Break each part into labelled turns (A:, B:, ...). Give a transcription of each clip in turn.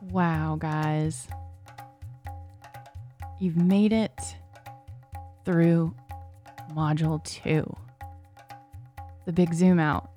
A: Wow, guys. You've made it through module 2. The big zoom out.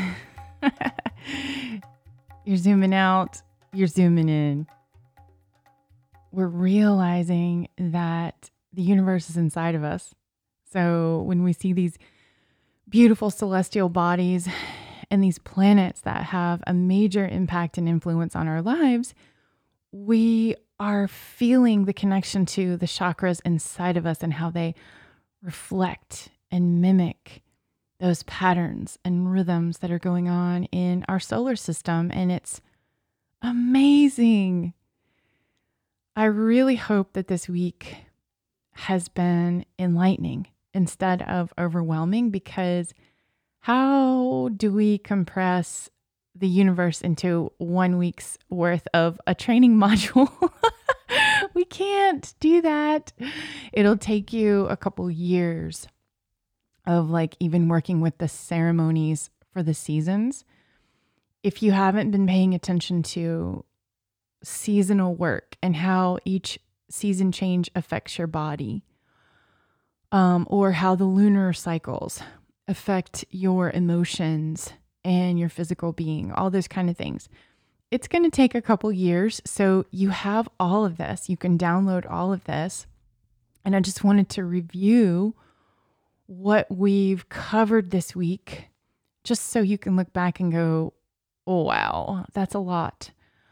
A: You're zooming out, you're zooming in. We're realizing that the universe is inside of us. So when we see these beautiful celestial bodies and these planets that have a major impact and influence on our lives, we are feeling the connection to the chakras inside of us and how they reflect and mimic those patterns and rhythms that are going on in our solar system. And it's amazing. I really hope that this week has been enlightening instead of overwhelming, because how do we compress the universe into 1 week's worth of a training module? We can't do that. It'll take you a couple years of even working with the ceremonies for the seasons. If you haven't been paying attention to seasonal work and how each season change affects your body, or how the lunar cycles affect your emotions and your physical being, all those kind of things. It's going to take a couple years. So you have all of this. You can download all of this. And I just wanted to review what we've covered this week, just so you can look back and go, oh, wow, that's a lot.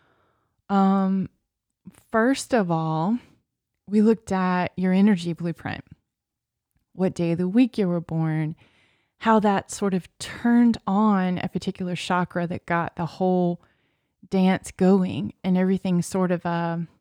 A: First of all, we looked at your energy blueprint, what day of the week you were born, how that sort of turned on a particular chakra that got the whole dance going, and everything sort of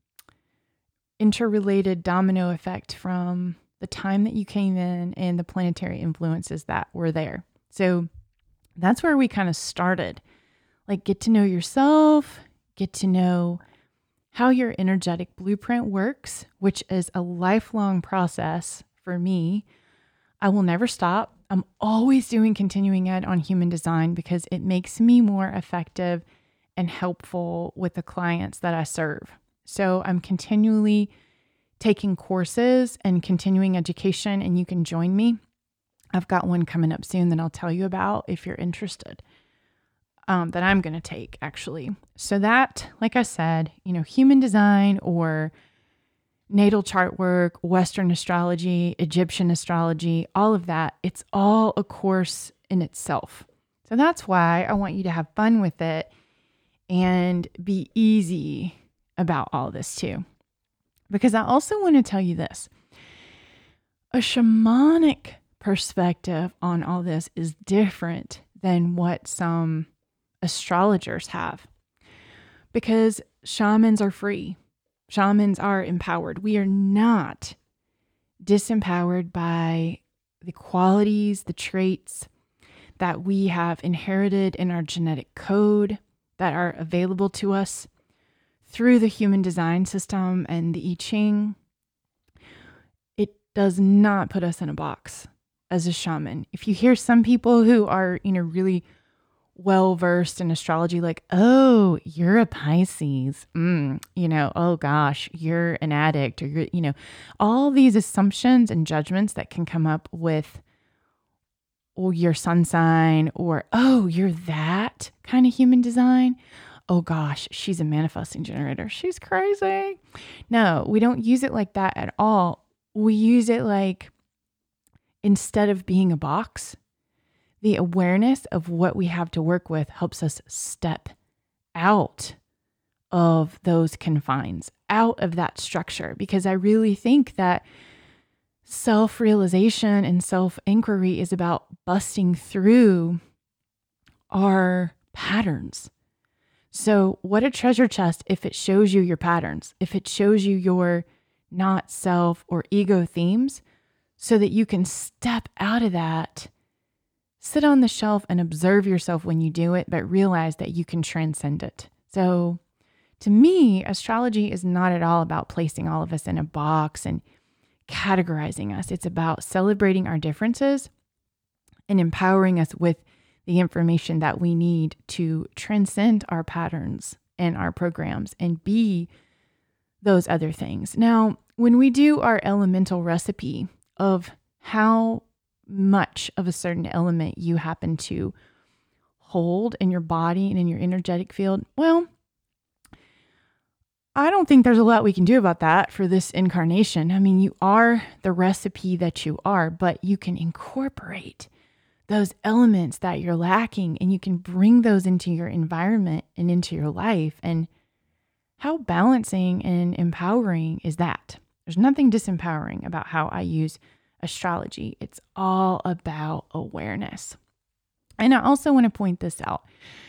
A: interrelated domino effect from the time that you came in and the planetary influences that were there. So that's where we kind of started. Get to know yourself, get to know how your energetic blueprint works, which is a lifelong process for me. I will never stop. I'm always doing continuing ed on human design because it makes me more effective and helpful with the clients that I serve. So I'm continually taking courses and continuing education, and you can join me. I've got one coming up soon that I'll tell you about if you're interested, that I'm going to take actually. So that, like I said, human design or natal chart work, Western astrology, Egyptian astrology, all of that, it's all a course in itself. So that's why I want you to have fun with it and be easy about all this too. Because I also want to tell you this. A shamanic perspective on all this is different than what some astrologers have. Because shamans are free. Shamans are empowered. We are not disempowered by the qualities, the traits that we have inherited in our genetic code that are available to us through the human design system and the I Ching. It does not put us in a box as a shaman. If you hear some people who are, really well-versed in astrology, oh, you're a Pisces, oh gosh, you're an addict, or you're, all these assumptions and judgments that can come up with your sun sign, or, oh, you're that kind of human design. Oh gosh, she's a manifesting generator. She's crazy. No, we don't use it like that at all. We use it instead of being a box, the awareness of what we have to work with helps us step out of those confines, out of that structure. Because I really think that self-realization and self-inquiry is about busting through our patterns. So what a treasure chest if it shows you your patterns, if it shows you your not self or ego themes, so that you can step out of that, sit on the shelf and observe yourself when you do it, but realize that you can transcend it. So to me, astrology is not at all about placing all of us in a box and categorizing us. It's about celebrating our differences and empowering us with the information that we need to transcend our patterns in our programs and be those other things. Now, when we do our elemental recipe of how much of a certain element you happen to hold in your body and in your energetic field, well, I don't think there's a lot we can do about that for this incarnation. I mean, you are the recipe that you are, but you can incorporate those elements that you're lacking and you can bring those into your environment and into your life. And how balancing and empowering is that? There's nothing disempowering about how I use astrology. It's all about awareness. And I also want to point this out.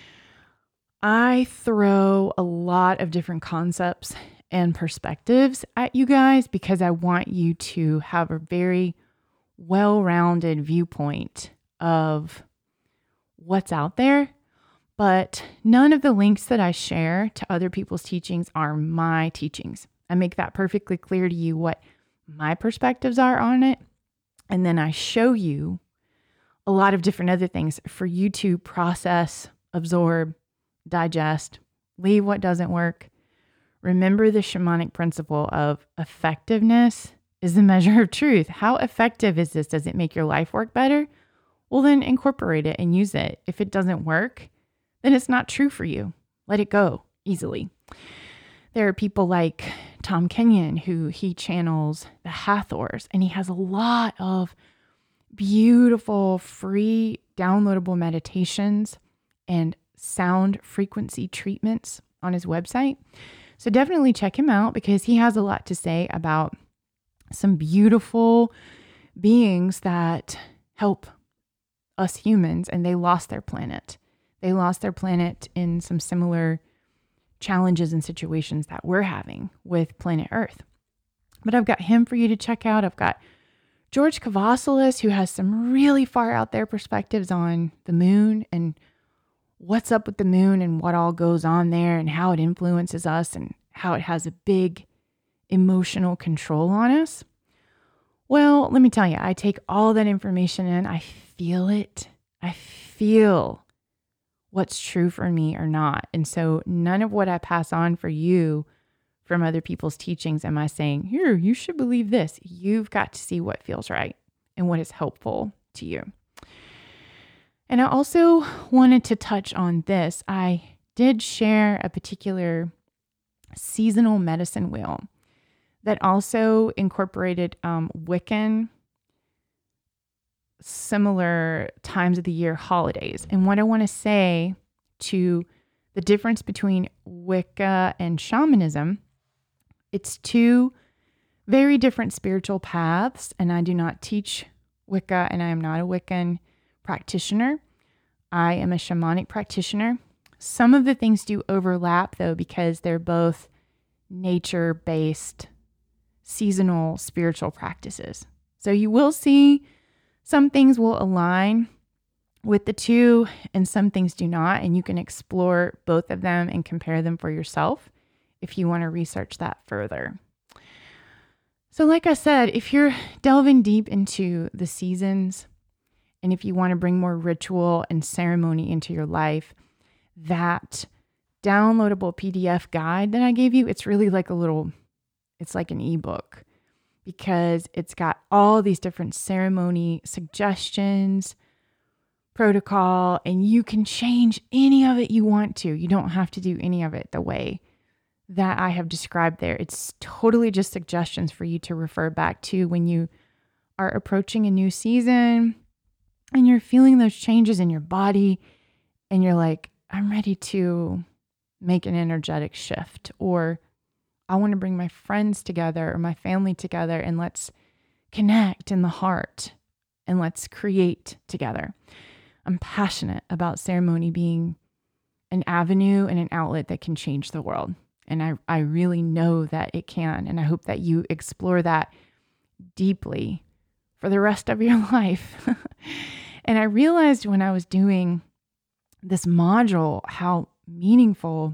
A: I throw a lot of different concepts and perspectives at you guys because I want you to have a very well-rounded viewpoint of what's out there. But none of the links that I share to other people's teachings are my teachings. I make that perfectly clear to you what my perspectives are on it. And then I show you a lot of different other things for you to process, absorb, digest, leave what doesn't work. Remember the shamanic principle of effectiveness is the measure of truth. How effective is this? Does it make your life work better? Well, then incorporate it and use it. If it doesn't work, then it's not true for you. Let it go easily. There are people like Tom Kenyon who he channels the Hathors, and he has a lot of beautiful, free, downloadable meditations and sound frequency treatments on his website. So definitely check him out because he has a lot to say about some beautiful beings that help us humans, and they lost their planet. They lost their planet in some similar challenges and situations that we're having with planet Earth. But I've got him for you to check out. I've got George Kavassilis, who has some really far out there perspectives on the moon and what's up with the moon and what all goes on there and how it influences us and how it has a big emotional control on us. Well, let me tell you, I take all that information in. I feel it. I feel what's true for me or not. And so none of what I pass on for you from other people's teachings am I saying, here, you should believe this. You've got to see what feels right and what is helpful to you. And I also wanted to touch on this. I did share a particular seasonal medicine wheel that also incorporated Wiccan, similar times of the year holidays. And what I want to say to the difference between Wicca and shamanism, it's two very different spiritual paths. And I do not teach Wicca, and I am not a Wiccan practitioner. I am a shamanic practitioner. Some of the things do overlap though, because they're both nature-based, seasonal spiritual practices. So you will see some things will align with the two and some things do not. And you can explore both of them and compare them for yourself if you want to research that further. So like I said, if you're delving deep into the seasons and if you want to bring more ritual and ceremony into your life, that downloadable PDF guide that I gave you, it's really like it's like an ebook because it's got all these different ceremony suggestions, protocol, and you can change any of it you want to. You don't have to do any of it the way that I have described there. It's totally just suggestions for you to refer back to when you are approaching a new season and you're feeling those changes in your body and you're like, I'm ready to make an energetic shift, or I want to bring my friends together or my family together and let's connect in the heart and let's create together. I'm passionate about ceremony being an avenue and an outlet that can change the world. And I really know that it can. And I hope that you explore that deeply for the rest of your life. And I realized when I was doing this module how meaningful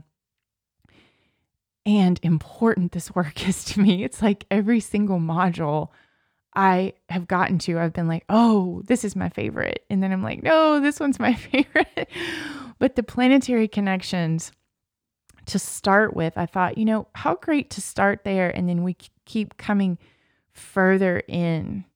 A: and important this work is to me. It's like every single module I have gotten to, I've been like, oh, this is my favorite. And then I'm like, no, this one's my favorite. But the planetary connections to start with, I thought, how great to start there. And then we keep coming further in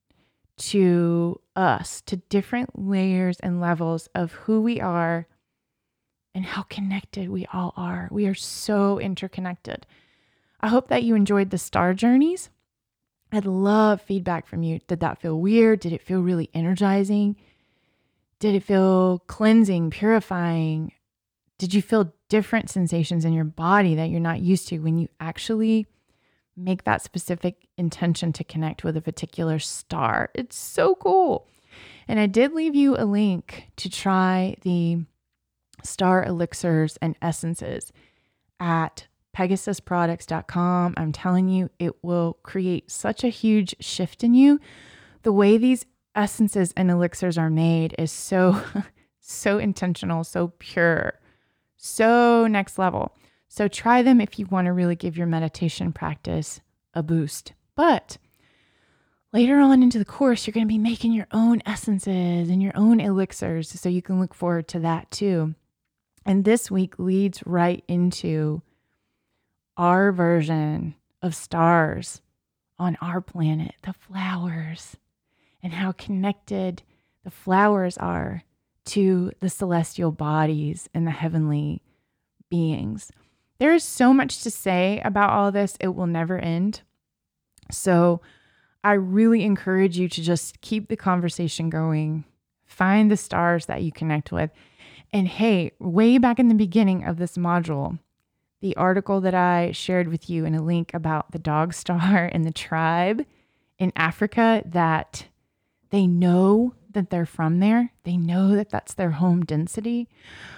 A: to us, to different layers and levels of who we are and how connected we all are. We are so interconnected. I hope that you enjoyed the star journeys. I'd love feedback from you. Did that feel weird? Did it feel really energizing? Did it feel cleansing, purifying? Did you feel different sensations in your body that you're not used to when you actually make that specific intention to connect with a particular star? It's so cool. And I did leave you a link to try the star elixirs and essences at pegasusproducts.com. I'm telling you, it will create such a huge shift in you. The way these essences and elixirs are made is so intentional, so pure, so next level. So try them if you want to really give your meditation practice a boost. But later on into the course, you're going to be making your own essences and your own elixirs, so you can look forward to that too. And this week leads right into our version of stars on our planet, the flowers, and how connected the flowers are to the celestial bodies and the heavenly beings. There is so much to say about all this. It will never end. So I really encourage you to just keep the conversation going. Find the stars that you connect with. And hey, way back in the beginning of this module, the article that I shared with you in a link about the dog star and the tribe in Africa, that they know that they're from there. They know that that's their home density.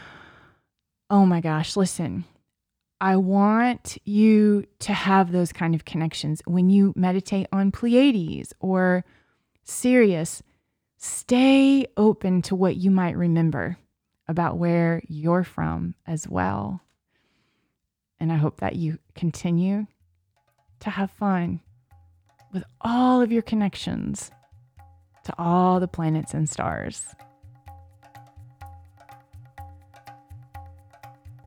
A: Oh my gosh, listen, I want you to have those kind of connections when you meditate on Pleiades or Sirius. Stay open to what you might remember about where you're from as well. And I hope that you continue to have fun with all of your connections to all the planets and stars.